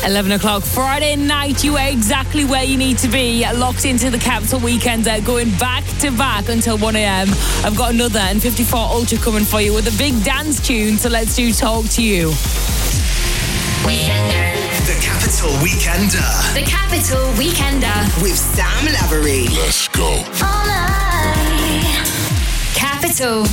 11 o'clock Friday night. You are exactly where you need to be, locked into the Capital Weekend, going back to back until 1 a.m. I've got another N54 Ultra coming for you with a big dance tune, so let's do Talk to You. The Capital Weekender. The Capital Weekender. With Sam Lavery. Let's go. All night. Capital.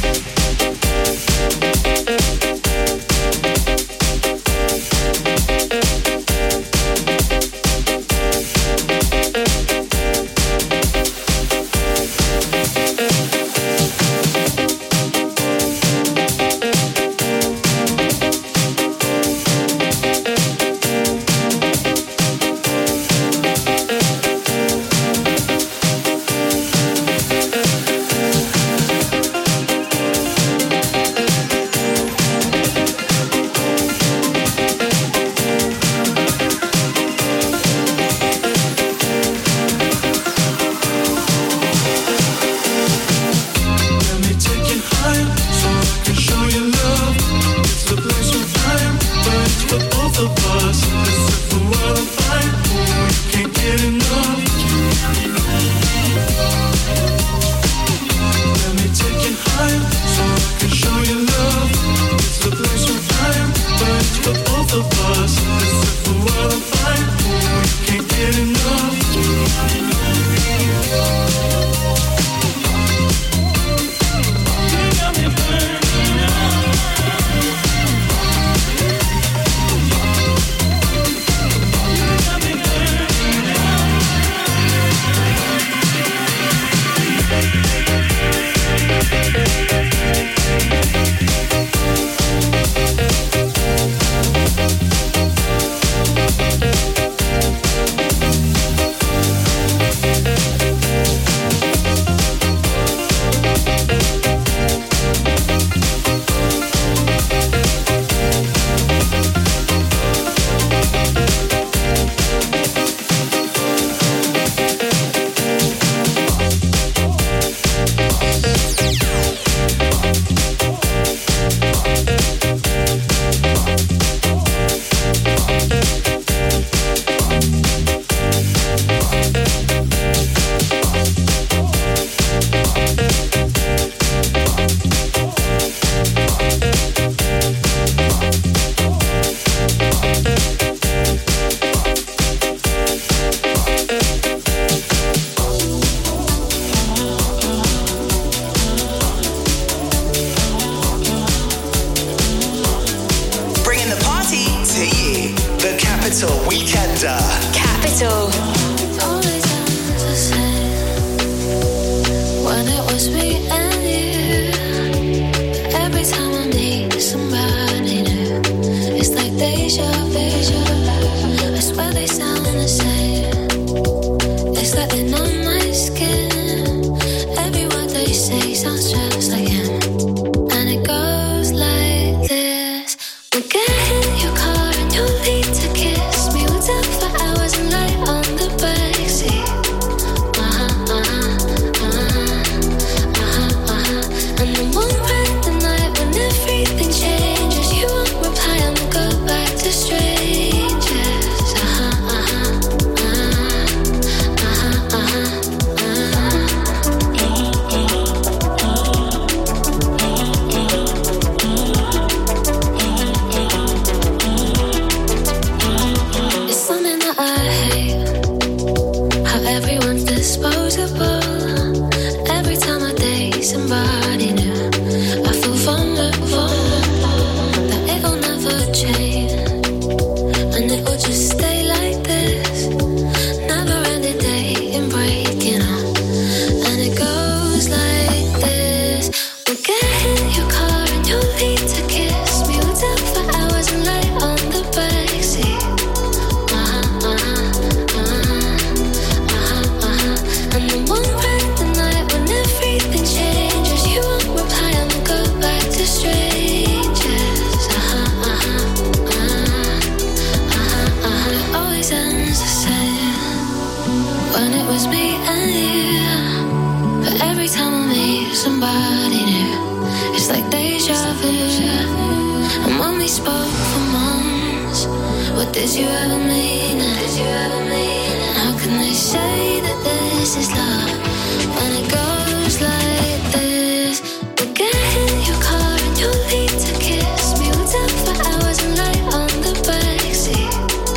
And when we spoke for months, what Did you ever mean it? Did you ever mean it? How can they say that this is love when it goes like this? We'll get in your car and you'll leave to kiss me. We'll talk for hours and lie on the backseat.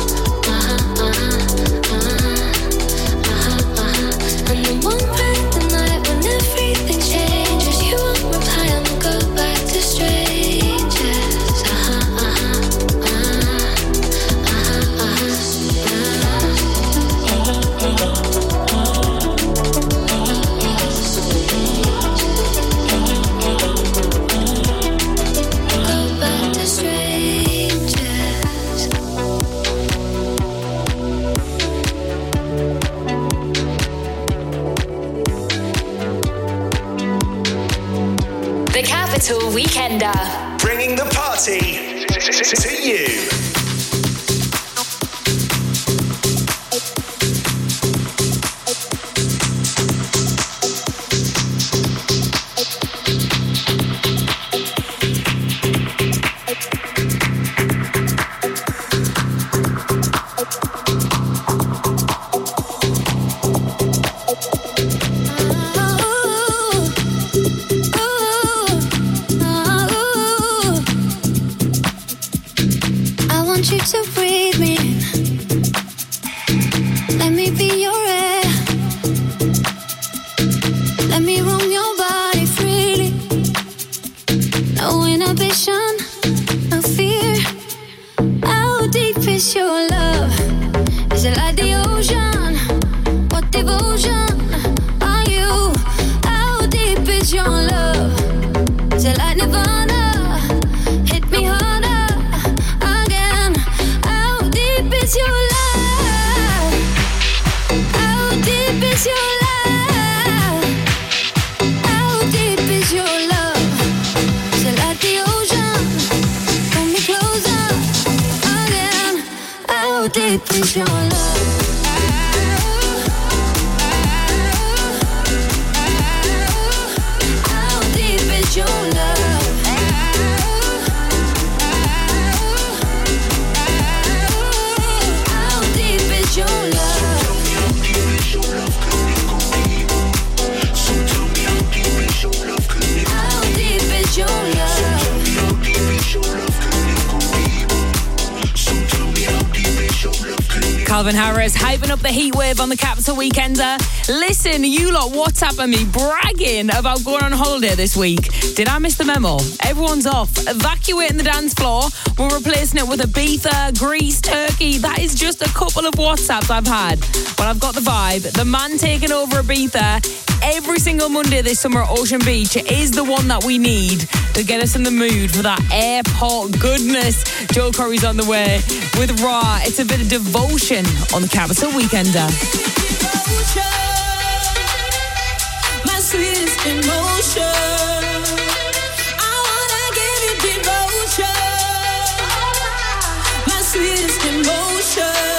And then one bright the night when everything changes, you won't reply and we'll go back to strangers. The Capital Weekender. Bringing the party to you. You to breathe me in. Let me be your air. Let me roam your body freely. No inhibition, no fear. How deep is your love? Is it like the ocean? What devotion are you? How deep is your love? Is it like Nirvana? Hit me harder. Is your love? How deep is your love? How deep is your love? Is it like the ocean? Pull me closer again. How deep is your love? How deep is your love? Your love. So tell me how deep is your love? How deep is your love? How deep is your love? So tell me how deep is your love? Calvin Harris hyping up the heat wave on the Capital Weekender. Listen, you lot WhatsApping me bragging about going on holiday this week. Did I miss the memo? Everyone's off. Evacuating the dance floor. We're replacing it with Ibiza, Greece, Turkey. That is just a couple of WhatsApps I've had. But I've got the vibe. The man taking over Ibiza every single Monday this summer at Ocean Beach is the one that we need to get us in the mood for that airport goodness. Joe Curry's on the way with Raw. It's a bit of devotion on the Capital Weekender. My sweetest emotion. I wanna give you devotion. My sweetest emotion.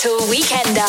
Capital Weekender.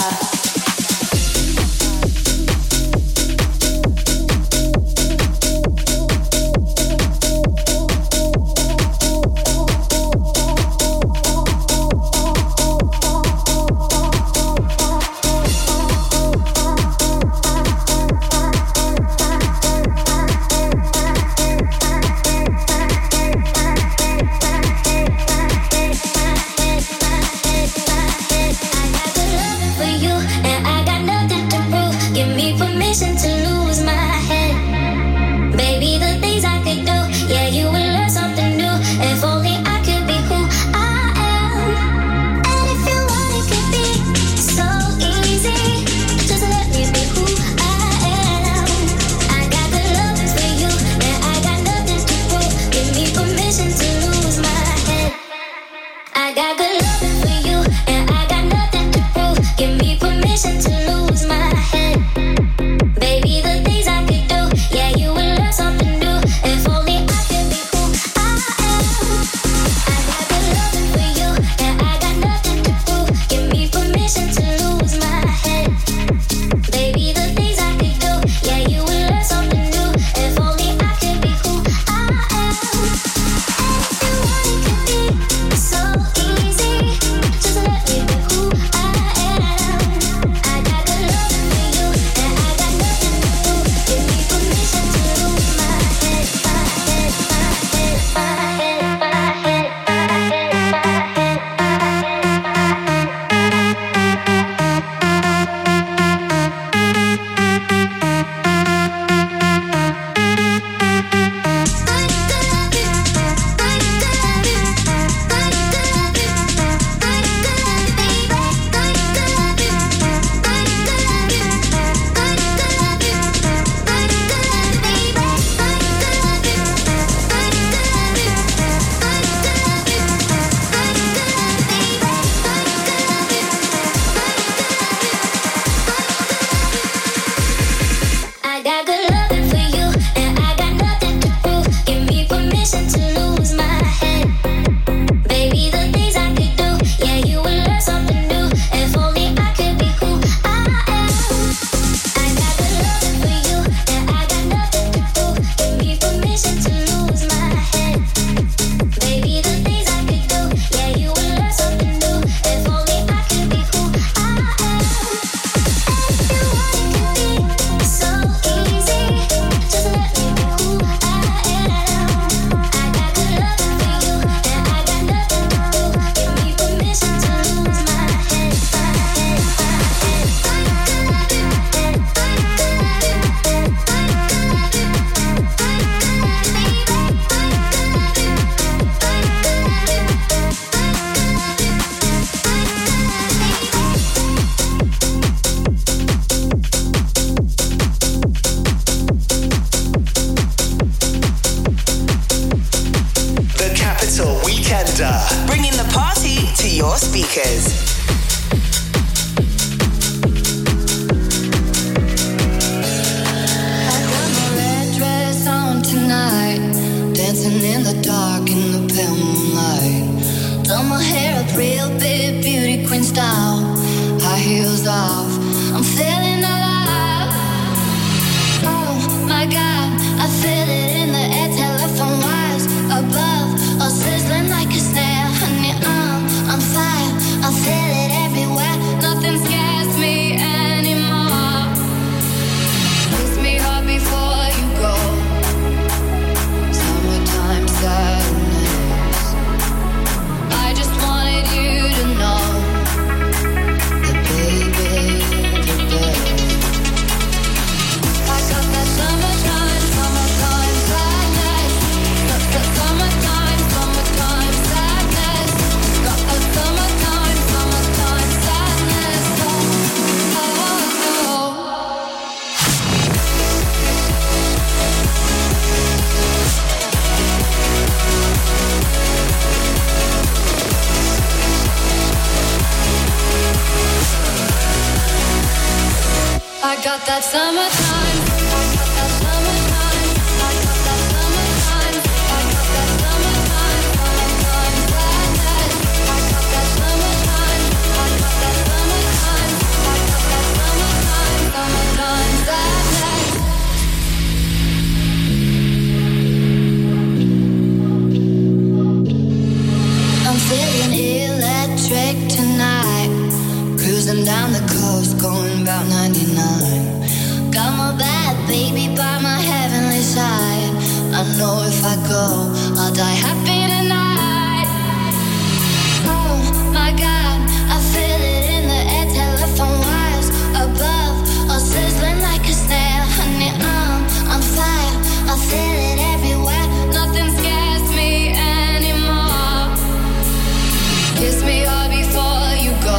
Cruising down the coast, going about 99. Got my bad baby by my heavenly side. I know if I go, I'll die happy tonight. Oh my God, I feel it in the air, telephone wires above, all sizzling like a snail. Honey, I'm on fire, I feel it everywhere. Nothing scares me anymore. Kiss me all before you go.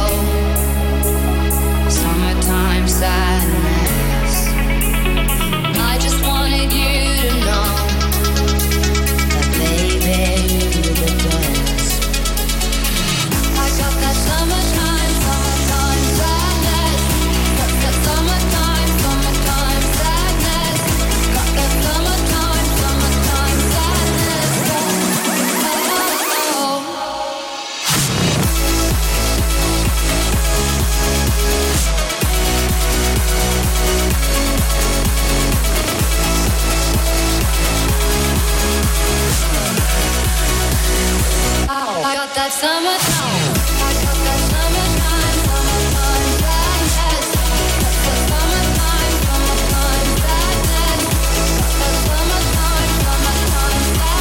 Summertime sadness. I just wanted you to know that baby, you're the best. I got that summertime sadness. Got that summertime sadness. Got that summertime sadness. Oh. I got that summertime. I got that summertime sadness. Got that summertime sadness. Got that summertime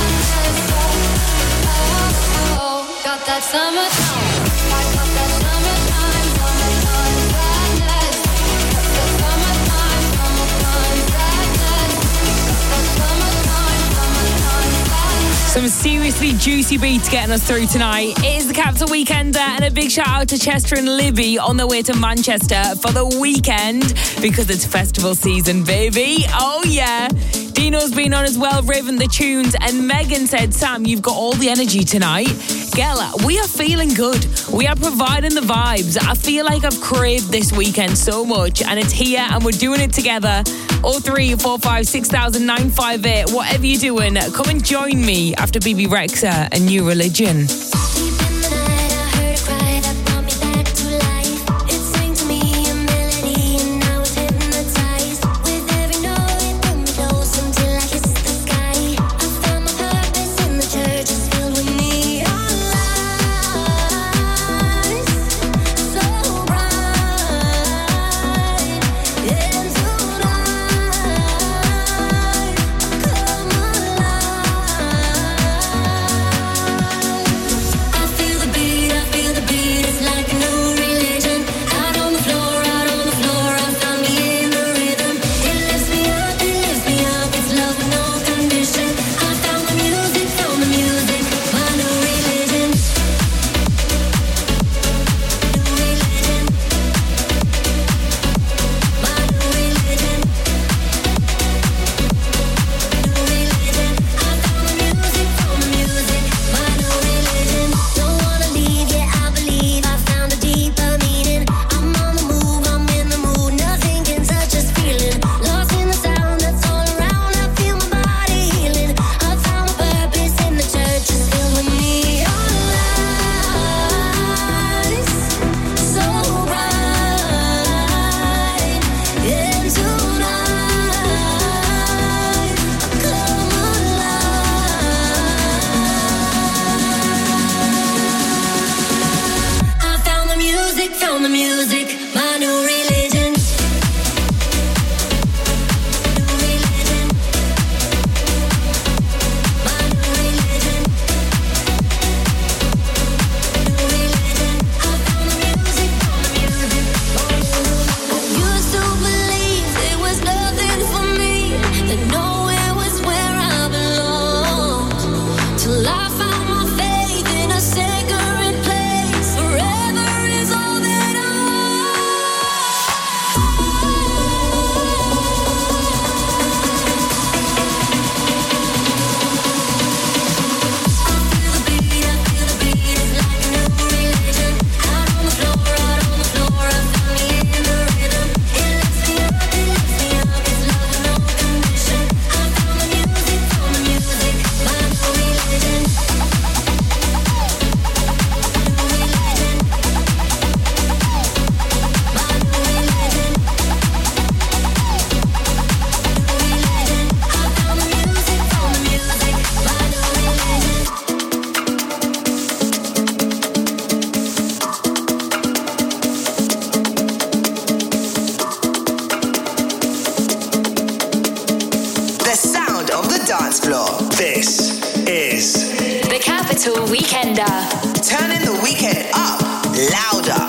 sadness. Oh, got that summertime. I got that summertime sadness. Got that summertime sadness. Got that summertime sadness. Some seriously juicy beats getting us through tonight. It is the Capital Weekender, and a big shout out to Chester and Libby on their way to Manchester for the weekend because it's festival season, baby. Oh yeah. Dino's been on as well, raving the tunes, and Megan said, Sam, you've got all the energy tonight. Girl, we are feeling good. We are providing the vibes. I feel like I've craved this weekend so much, and it's here and we're doing it together. 0345 6000 958. Whatever you're doing, come and join me after BB Rexha and New Religion. Forever is all that I This is The Capital Weekender. Turning the weekend up louder.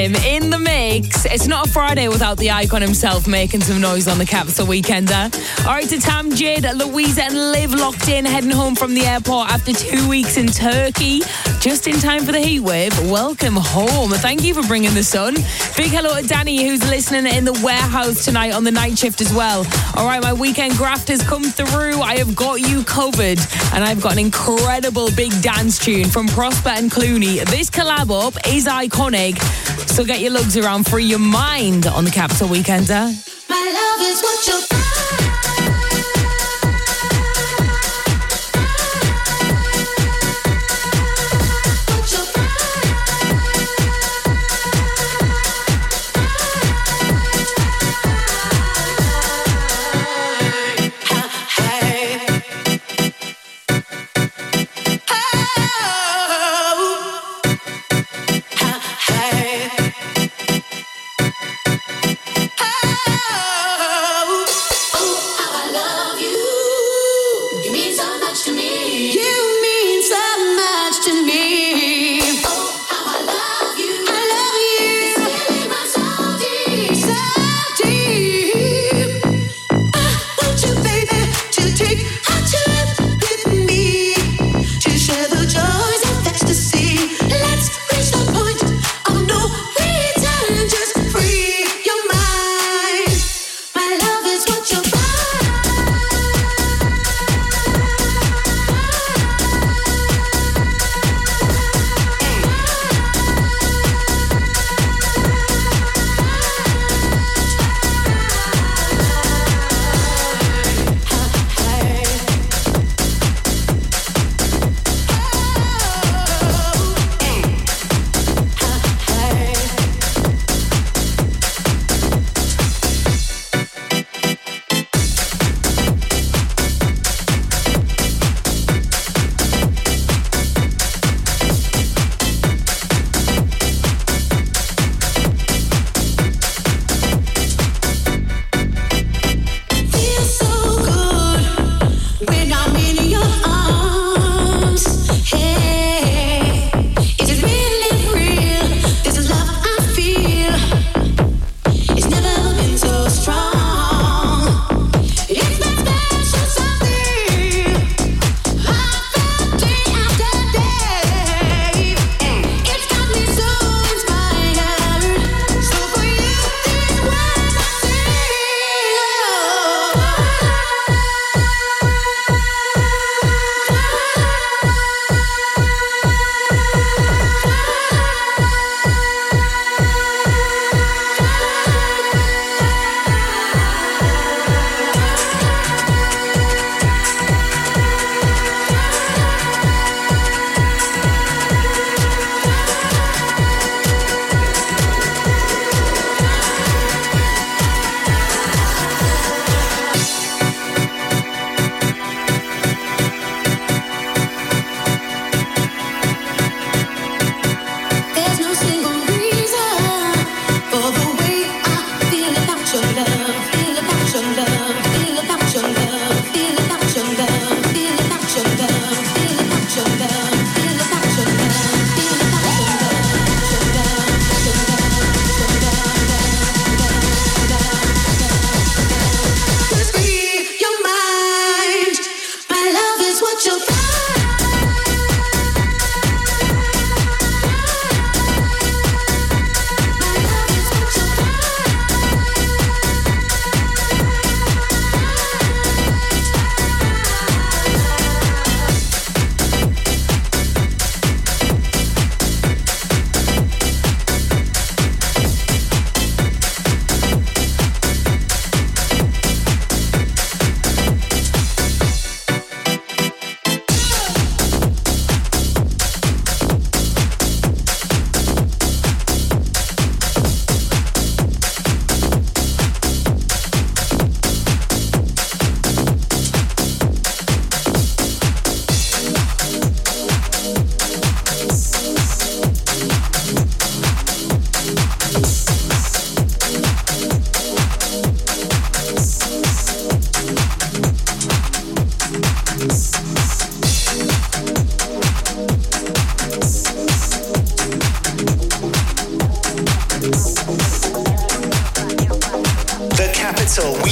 time in the mix. It's not a Friday without the icon himself making some noise on the Capital Weekender. All right, to Tam, Jade, Louisa and Liv locked in, heading home from the airport after 2 weeks in Turkey. Just in time for the heatwave. Welcome home. Thank you for bringing the sun. Big hello to Danny, who's listening in the warehouse tonight on the night shift as well. All right, my weekend graft has come through. I have got you covered. And I've got an incredible big dance tune from Prosper and Clooney. This collab up is iconic. So get your lugs around, free your mind on the Capital Weekender. My love is what you're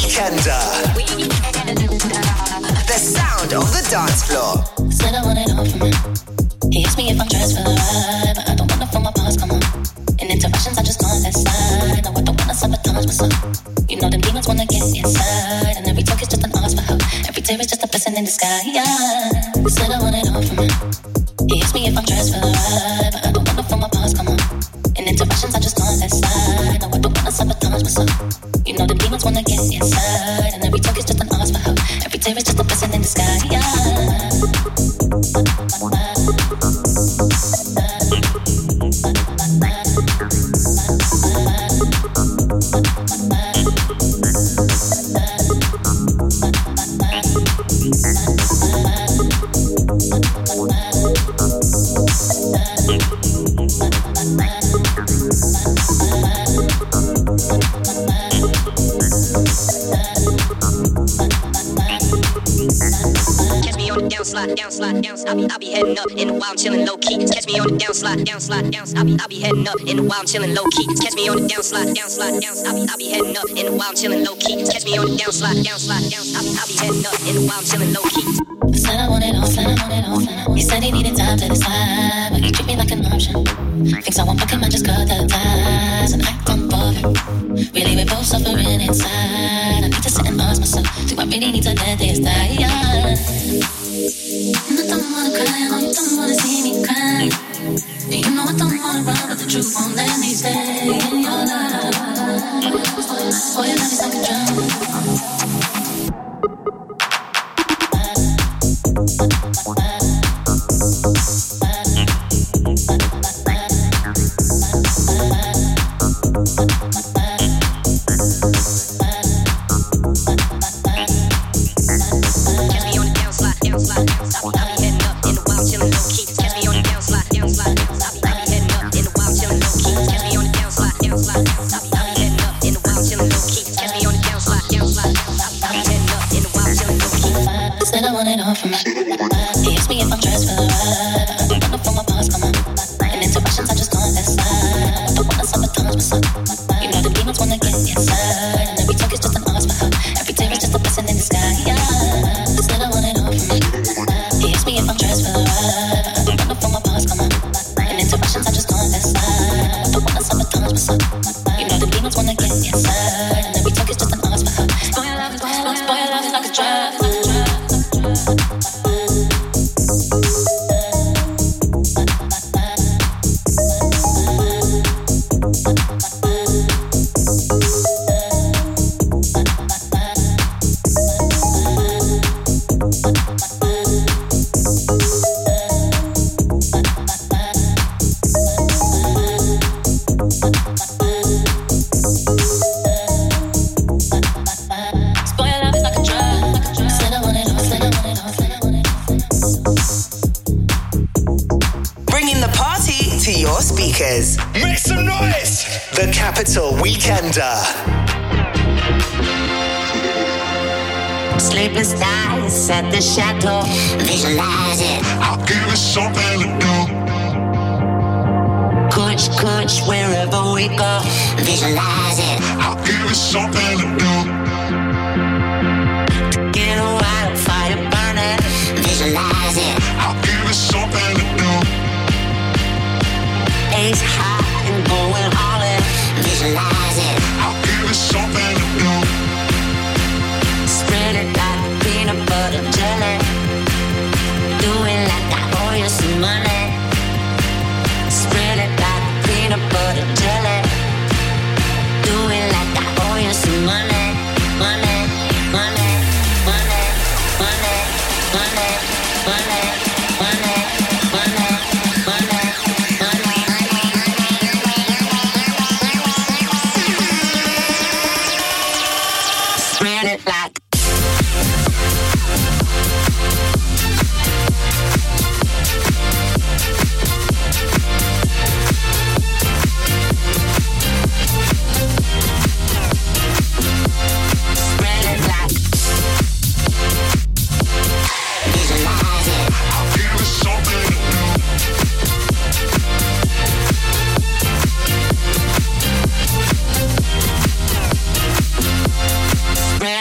Weekender. The sound of the dance floor. Said I want it all from him. He asks me if I'm dressed for the ride, but I don't wanna feel my past come on. In interactions, I just on that side. No, I don't wanna sabotage myself. You know them demons wanna get inside, and every talk is just an ask for help. Every tear is just a blessing in disguise. Said I want it all from him. He asks me if I'm dressed for the ride, but I don't wanna feel my past come on. In interactions, I just on that side. No, I don't wanna sabotage myself. You know them demons wanna get inside, and every talk is just an ask for help. Every tear is just a blessing in disguise. I be heading up in the wild, chillin' low key. Catch me on the down slide. I be heading up in the wild, chillin' low key. Catch me on the down slide. I be heading up in the wild, chillin' low key. Catch me on the down slide. I be heading up in the wild, chillin' low key. Said I want it all. He said he needed time to decide, but he treat me like an option. Thinks I won't fuck him, I just cut the ties and act on bothered. Really, we're both suffering inside. I need to sit and ask myself, do I really need to let this die? And I don't wanna cry, I know you don't wanna see me cry. And you know I don't wanna run, but the truth won't let me stay in your life. Boy, your love is like a drum. Make some noise! The Capital Weekender. Sleepless nights at the chateau, visualize it. I'll give it something to do. Coach, wherever we go, visualize it. I'll give it something to do. Get a wildfire burning, visualize it. I'll give it something to do. Ace high and going all in, visualize it. I'll give it something to do. Spread it like peanut butter jelly. Do it like I owe you some money. Spread it like peanut butter jelly. Do it like I owe you some money.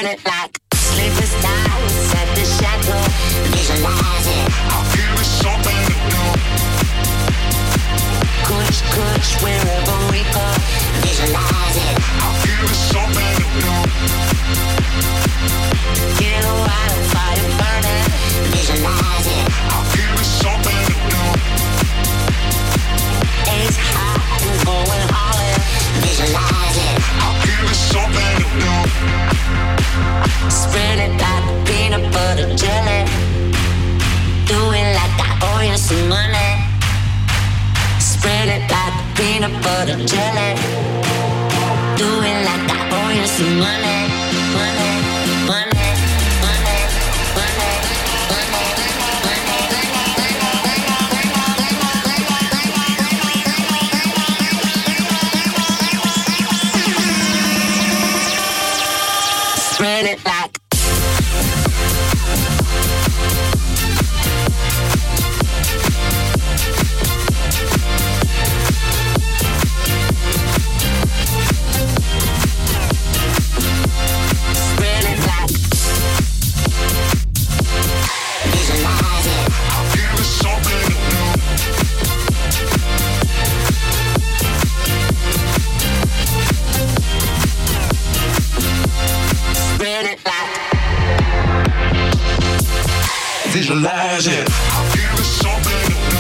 Spread it like sleepless nights at the shadow. Visualize it. I'll give it something to do. Kush, kush, wherever we go. Visualize it. I'll give it something to do. Get a wildfire burning. Visualize it. I'll give it something to do. It's hot and going all in. Visualize it. I'll give it something to do. Spread it like peanut butter jelly. Do it like I owe you some money. Spread it like peanut butter jelly. Do it like I owe you some money. Money, money, money, money, spread it like Visualize it. I'll give it something to do.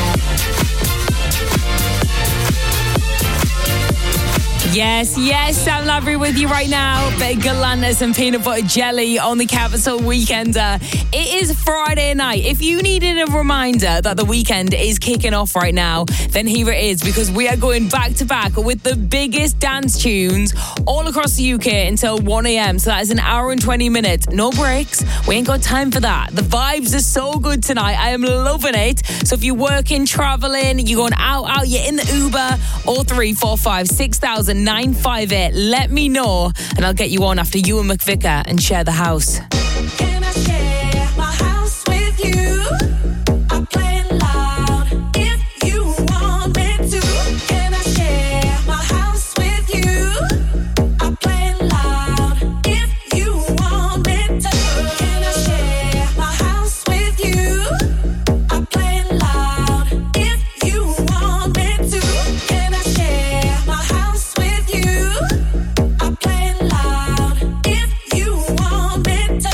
Yes, yes, Sam Lavery with you right now. Bit of Galantis and peanut butter jelly on the Capital Weekender. It is Friday night. If you needed a reminder that the weekend is kicking off right now, then here it is, because we are going back to back with the biggest dance tunes all across the UK until 1 a.m. So that is an hour and 20 minutes. No breaks. We ain't got time for that. The vibes are so good tonight. I am loving it. So if you're working, traveling, you're going out, you're in the Uber, 0345 6000 958. Let me know and I'll get you on after Ewan McVicker and Share the House. Can I share my house with you? I play it loud if you want me to. Can I share my house with you? I play it loud if you want me to. Can I share my house with you? I play it loud if you want me to. Can I share my house with you? I play it loud if you want me to.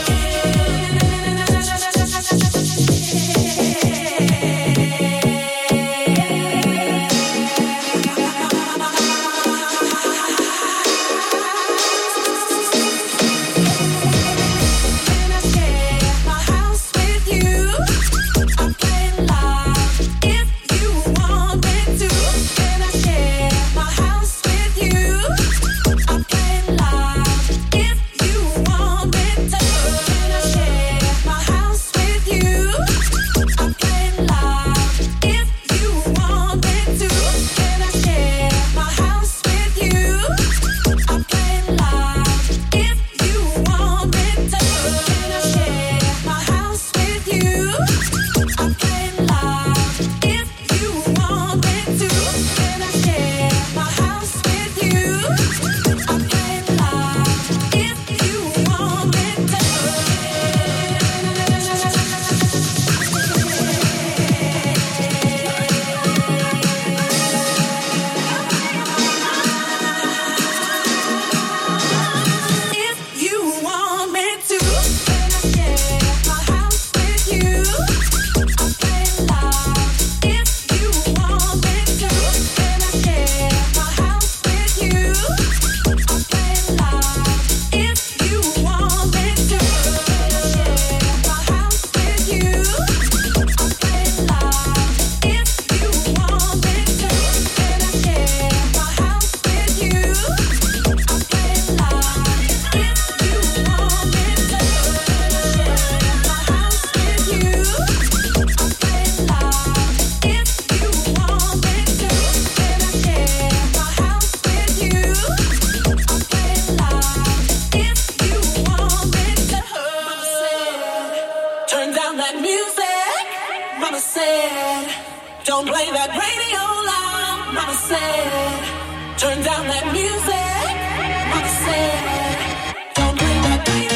Mama said, don't play that radio loud. Mama said, turn down that music. Mama said, don't play that radio.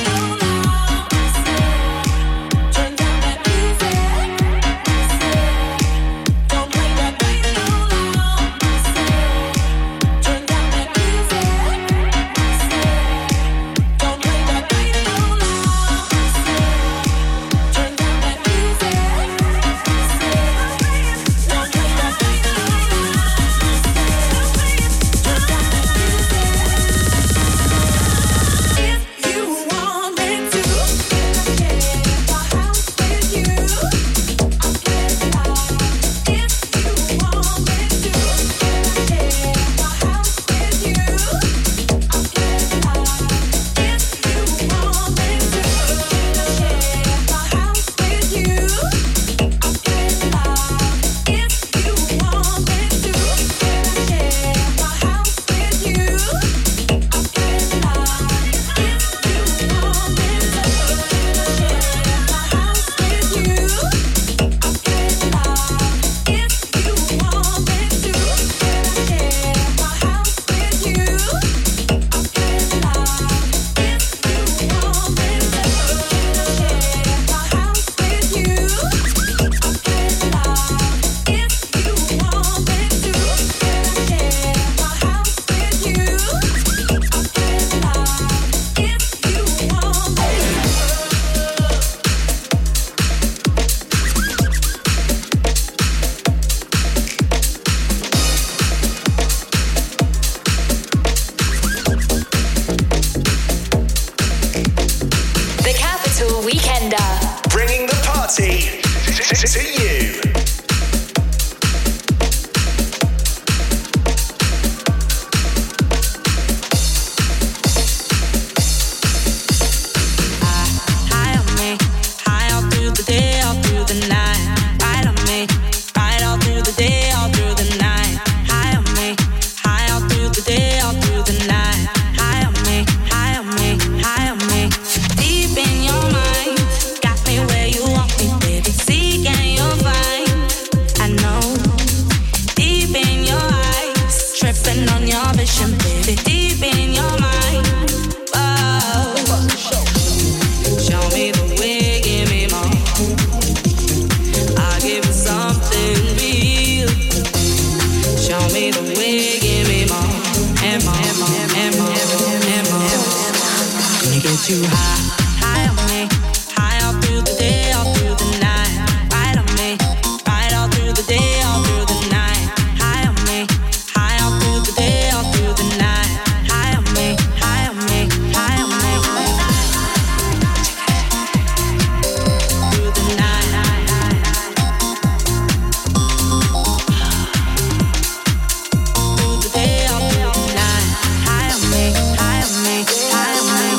me to you. Too high on me, high all through the day, all through the night. Right on me, right all through the day, all through the night. High on me, high all through the day, all through the night. High on me, high on me, high on me. Through the night. Through the day, all through the night. High on me, high on me, high on me.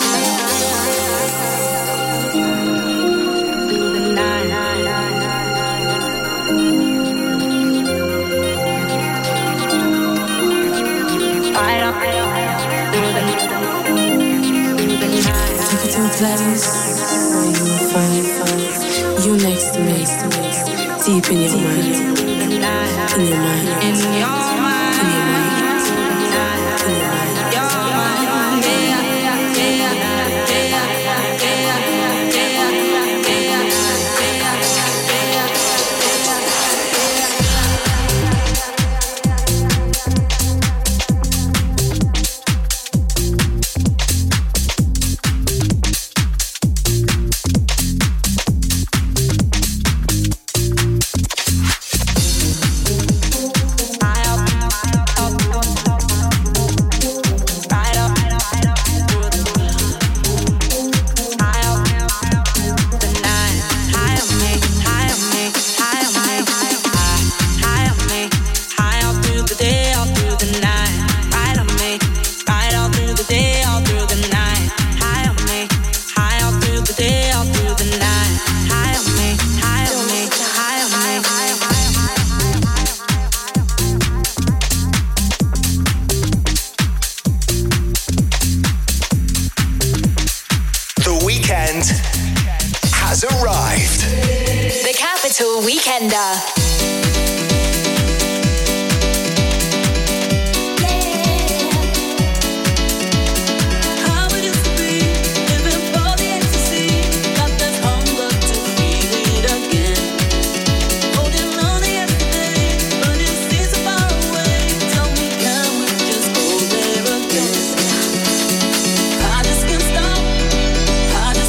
Place where you will find you next to me, deep in your mind, in your mind, in your mind, in your mind, in your mind, your mind, has arrived. The Capital Weekender.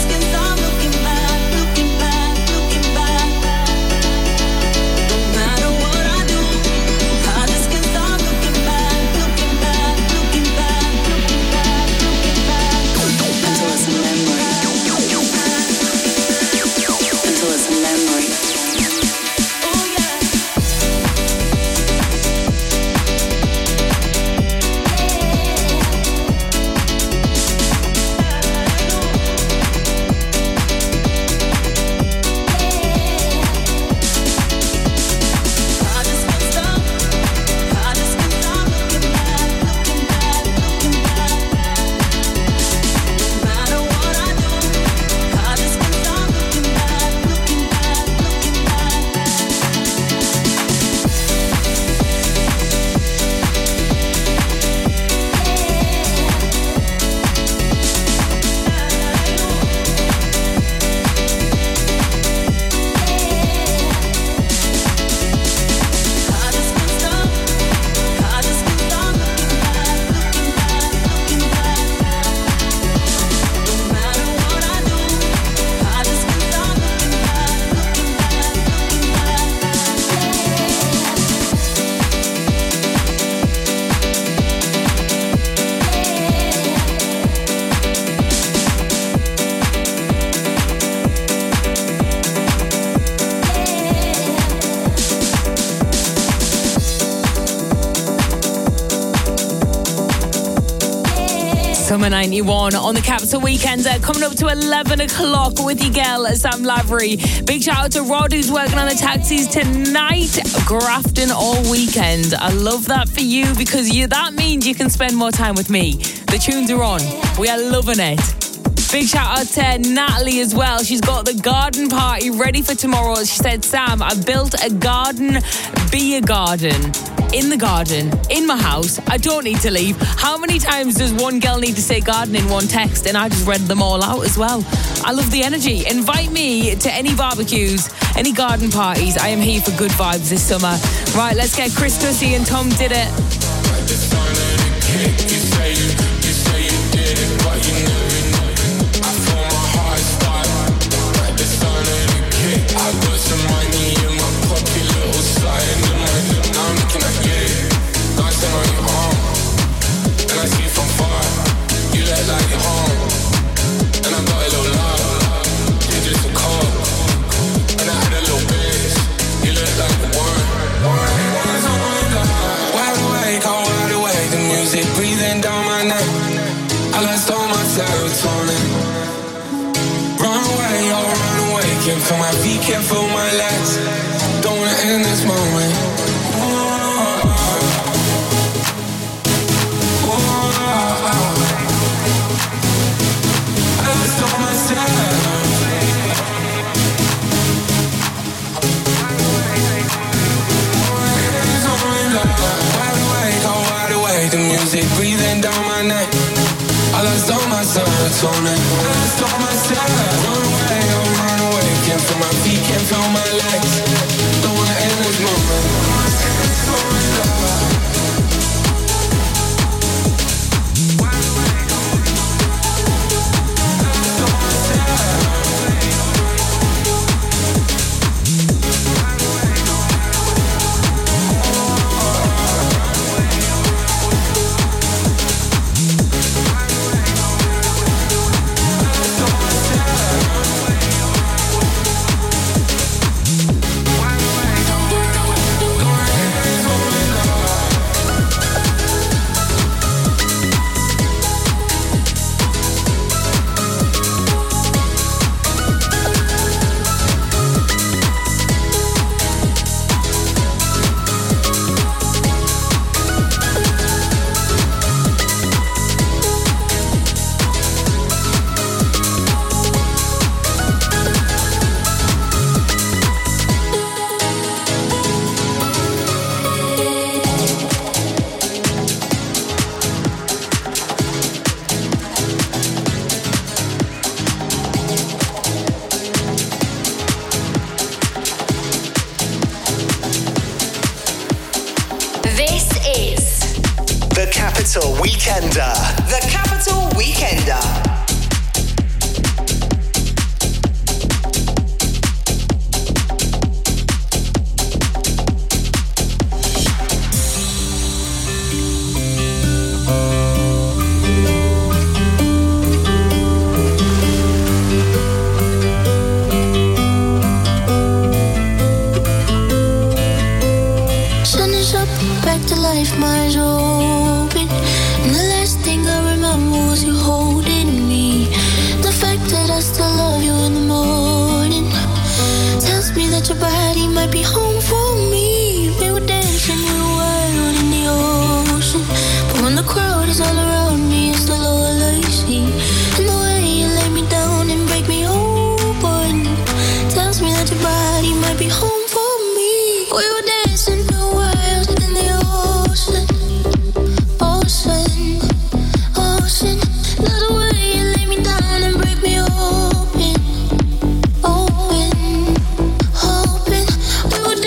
No matter Summer 91 on the Capital Weekender, coming up to 11 o'clock with your girl, Sam Lavery. Big shout out to Rod, who's working on the taxis tonight, grafting all weekend. I love that for you, because that means you can spend more time with me. The tunes are on. We are loving it. Big shout out to Natalie as well. She's got the garden party ready for tomorrow. She said, Sam, I built a garden, be a garden. In the garden, in my house. I don't need to leave. How many times does one girl need to say garden in one text? And I just read them all out as well. I love the energy. Invite me to any barbecues, any garden parties. I am here for good vibes this summer. Right, let's get Chris Tussey and Tom Did It. I got some money in my pocket, little slide. Now I'm looking at you, dancing on your arm. And I see from far, you look like you're home. And I got a little love, you're just a call. And I had a little bitch, you look like the one. Wide awake, I'm wide awake. The music breathing down my neck. I lost all my serotonin. Run away, oh run away. Can't feel my feet, can't feel my legs. Don't wanna end this moment. I lost all myself. Wide awake, oh wide awake. The music breathing down my neck. I lost all my serotonin. I lost all myself. Run away, oh run away. Can't feel my feet, can't feel my legs. Don't wanna end this moment. Capital Weekender. The Capital Weekender. Sun is up, back to life, my eyes open. And the last thing I remember was you holding me. The fact that I still love you in the morning tells me that your body might be home for me. We were dancing, we were wild in the ocean, but when the crowd is all around me, it's still all I see. And the way you lay me down and break me open tells me that your body might be home for me. We were dancing, we were wild in the ocean, ocean, ocean. Love the way you lay me down and break me open, open, open. We were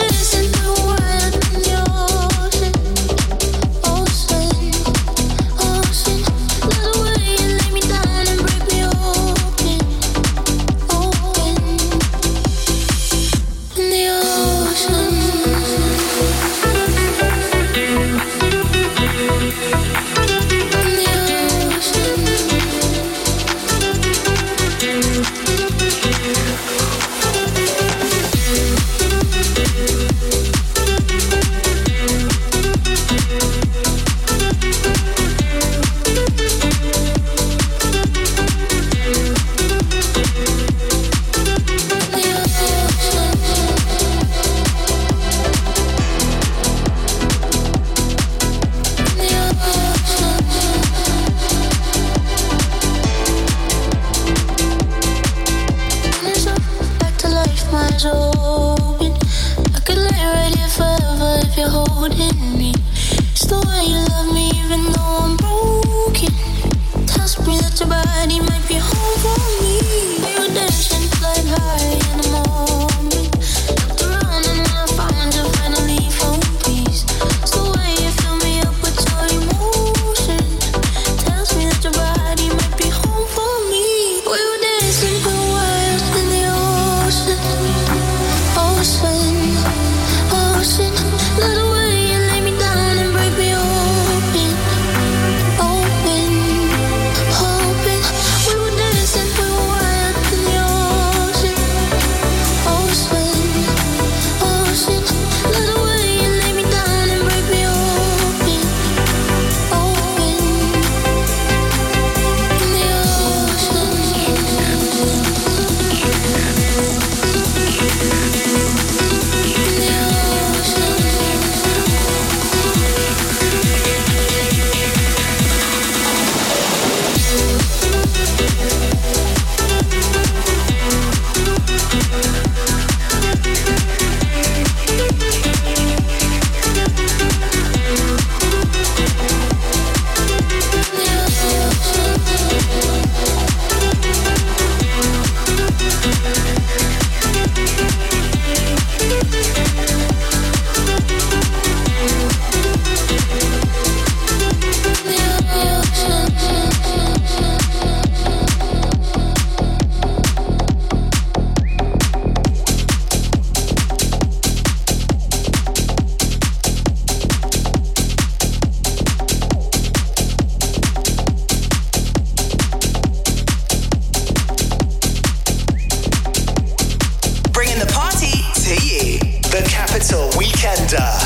my eyes open. I could lay right here forever if you're holding me. It's the way you love me even though I'm broken. Tells me that your body might be home for me. We were dancing, flying high in the moment. Looked around and when I found you, finally found peace. It's the way you fill me up with your emotion. Tells me that your body might be home for me. We were dancing for a while in the ocean. Ocean, ocean. Let away and lay me down and break me open. Open, open. We were dancing for a while in the ocean. Ocean, ocean. Let away and lay me down and break me open. Open, in the Bringing the party to you. The Capital Weekender.